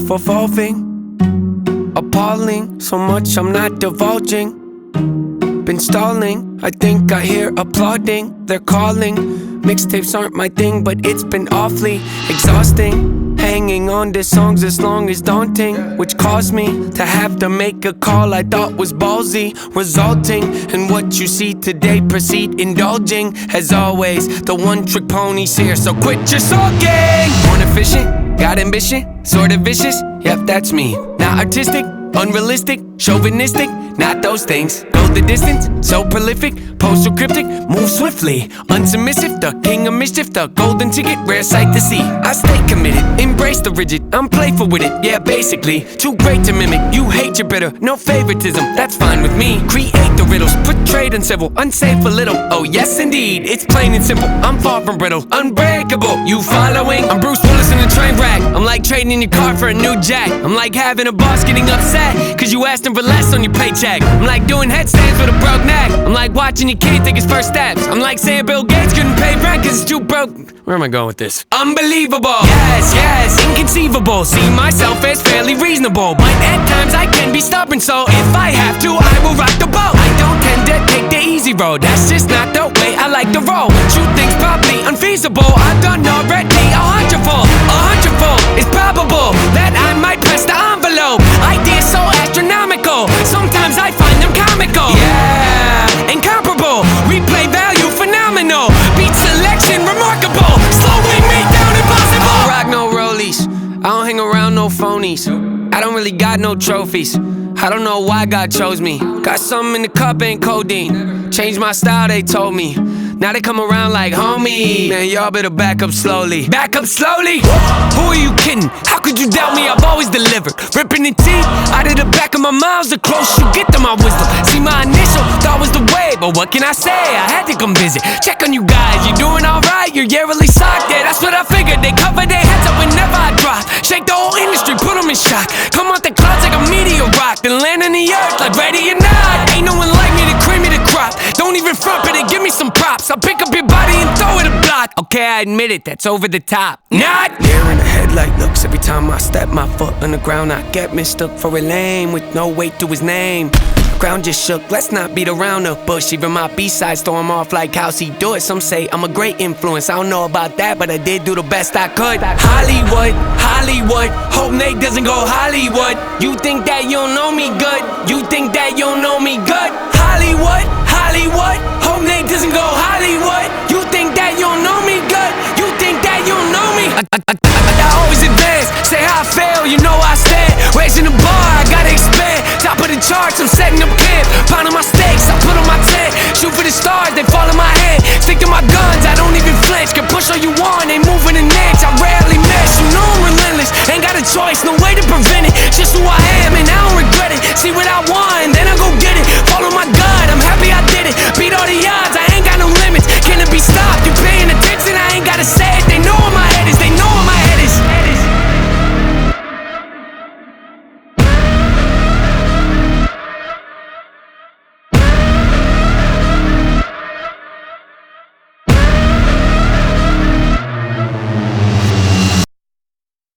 evolving, appalling, so much I'm not divulging. Been stalling, I think I hear applauding. They're calling, mixtapes aren't my thing, but it's been awfully exhausting. Hanging on to songs as long as daunting, which caused me to have to make a call I thought was ballsy, resulting in what you see today. Proceed indulging, as always, the one-trick pony's here, so quit your sulking. Born efficient, got ambition, sorta vicious, yep, that's me. Not artistic, unrealistic, chauvinistic, not those things. Go the distance, so prolific, postal cryptic, move swiftly, unsubmissive, the king of mischief, the golden ticket, rare sight to see. I stay committed, embrace the rigid, I'm playful with it, yeah, basically. Too great to mimic, you hate your bitter, no favoritism, that's fine with me. Create the riddles, portrayed uncivil, unsafe a little, oh yes indeed, it's plain and simple, I'm far from brittle, unbreakable, you following? I'm Bruce Willis in a train wreck, I'm like trading in your car for a new jack. I'm like having a boss getting upset, cause you asked him for less on your paycheck. I'm like doing headstands with a broke neck. I'm like watching your kid take his first steps. I'm like saying Bill Gates couldn't pay rent cause it's too broke. Where am I going with this? Unbelievable, yes, yes, inconceivable. See myself as fairly reasonable, but at times I can be stubborn, so if I have to, I will rock the boat. I don't tend to take the easy road, that's just not the way I like to roll. Shoot things probably unfeasible, I've done already a hundredfold. A hundredfold is probable that I might press the envelope. Ideas so astronomical, sometimes I find them comical. Yeah, incomparable, replay value phenomenal, beat selection remarkable, slowing me down impossible. I don't rock no rollies, I don't hang around no phonies, I don't really got no trophies. I don't know why God chose me. Got something in the cup, ain't codeine. Changed my style, they told me. Now they come around like homie. Man, y'all better back up slowly. Back up slowly? Who are you kidding? How could you doubt me? I've always delivered. Ripping the teeth out of the back of my mouth. The closer you get to my wisdom. See, my initial thought was the way, but what can I say? I had to come visit. Check on you guys, you doing alright? You're yearly socked, yeah, that's what I figured. They cover their heads up whenever I drop. Shake the whole industry, put them in shock. Come out the clouds like a meteor rock, then land on the earth like ready or not. Ain't no one like me to cream me the crop. Don't even front it and give me some props. I'll pick up your body and throw it a block. Okay, I admit it, that's over the top. Not there in the headlight looks. Every time I step my foot on the ground, I get mistook for a lame with no weight to his name. Ground just shook, let's not beat around the bush. Even my B-sides throw him off like how's he do it. Some say I'm a great influence, I don't know about that, but I did do the best I could. Hollywood, Hollywood, hope Nate doesn't go Hollywood. You think that you don't know me good? You think that you don't know me good? Hollywood, Hollywood, hope Nate doesn't go Hollywood. You think that you don't know me good? You think that you don't know me? I always advance, say how I fail, you know I stand. Raising the bar, I gotta expand. Top of the charts, I'm setting up camp, pounding my